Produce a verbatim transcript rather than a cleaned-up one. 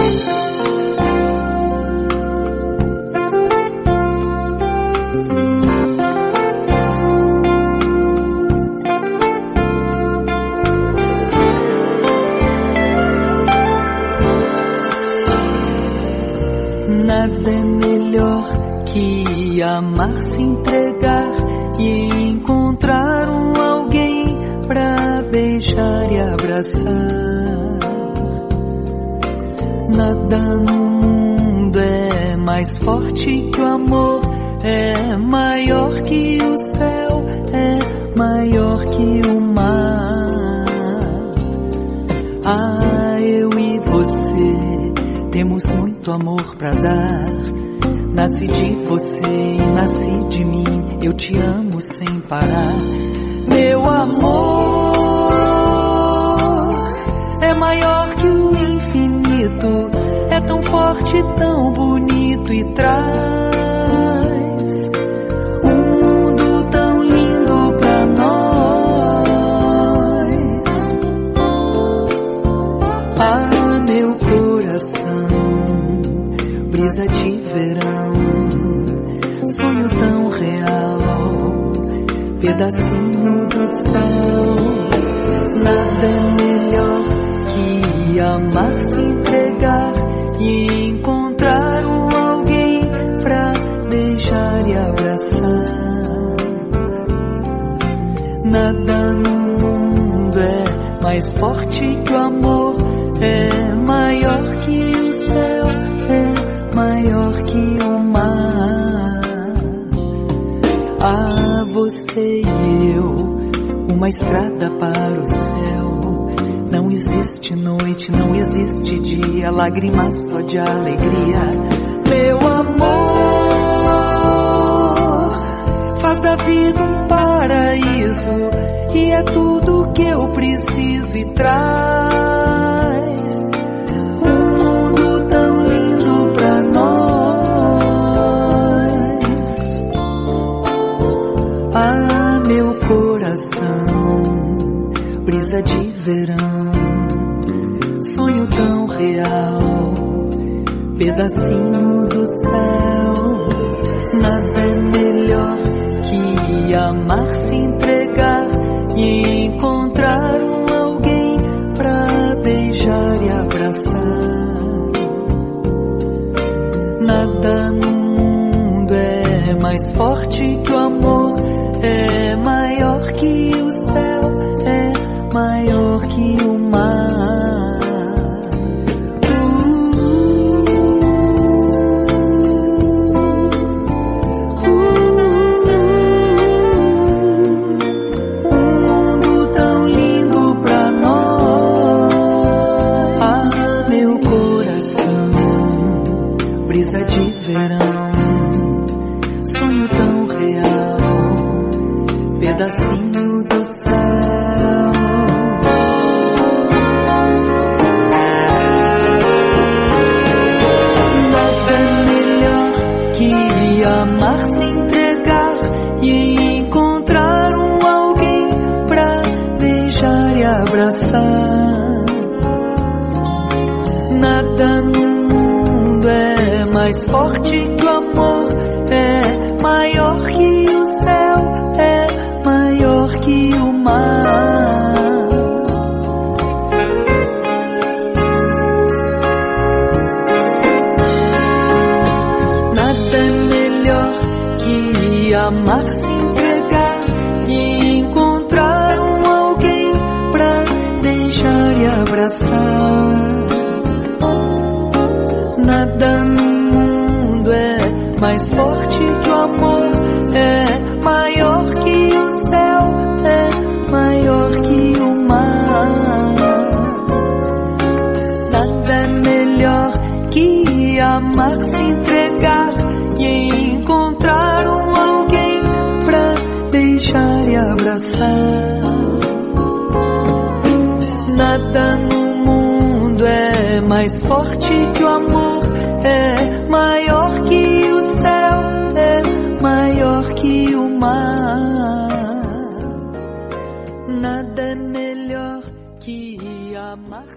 Nada é melhor que amar, se entregar e encontrar um alguém pra beijar e abraçar. Nada no mundo é mais forte que o amor, é maior que o céu, é maior que o mar. Ah, eu e você temos muito amor pra dar. Nasci de você e nasci de mim, eu te amo sem parar. Meu amor é maior que o infinito, é tão forte, tão bonito e traz um mundo tão lindo pra nós. Ah, meu coração, brisa de verão, sonho tão real, pedacinho do céu. Nada é melhor que amar, se entregar e encontrar um alguém pra beijar e abraçar. Nada no mundo é mais forte que o amor, é maior que o céu, é maior que o mar. Ah, você e eu, uma estrada para o céu. Não existe noite, não existe dia, lágrimas só de alegria. Meu amor faz da vida um paraíso, e é tudo que eu preciso e traz um mundo tão lindo pra nós. Ah, meu coração, brisa de verão, sonho tão real, pedacinho do céu. Nada é melhor que amar, se entregar e encontrar um alguém pra beijar e abraçar. Nada no mundo é mais forte que o amor, é maior que o céu, é maior que o mar. Brisa de verão, sonho tão real, pedacinho do céu. Nada é melhor que amar, se entregar e encontrar um alguém pra beijar e abraçar. Nada no mundo é mais forte que o amor, é maior que o céu, é maior que o mar. Nada é melhor que amar, se entregar e encontrar um alguém pra beijar e abraçar. Nada no mundo é mais forte que o amor, é maior que o céu, é maior que o mar. Nada é melhor que amar, se entregar e encontrar um alguém pra beijar e abraçar. Nada no mundo é mais forte que o amor, é maior que o céu, é maior que o mar. Nada é melhor que amar.